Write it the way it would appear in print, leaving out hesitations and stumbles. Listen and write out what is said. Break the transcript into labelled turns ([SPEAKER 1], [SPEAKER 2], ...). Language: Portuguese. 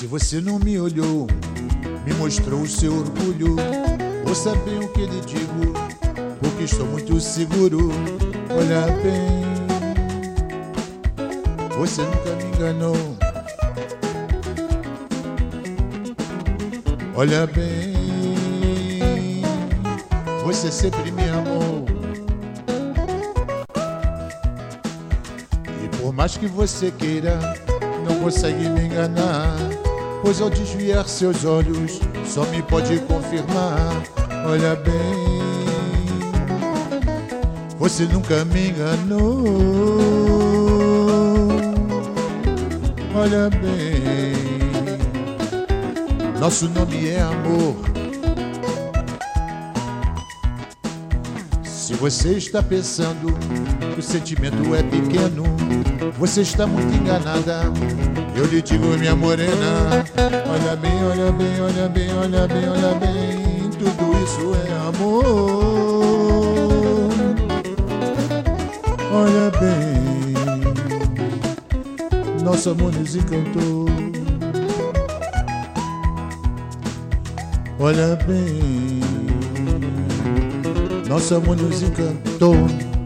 [SPEAKER 1] você não me olhou, me mostrou o seu orgulho, ouça bem o que lhe digo, porque estou muito seguro. Olha bem, você nunca me enganou. Olha bem, você sempre me amou. E por mais que você queira, não consegue me enganar, pois ao desviar seus olhos só me pode confirmar. Olha bem, você nunca me enganou. Olha bem, nosso nome é amor. Se você está pensando que o sentimento é pequeno, você está muito enganada. Eu lhe digo, minha morena, olha bem, olha bem, olha bem, olha bem, olha bem, tudo isso é amor. Olha bem, nosso amor nos encantou. Olha bem, nosso amor nos encantou.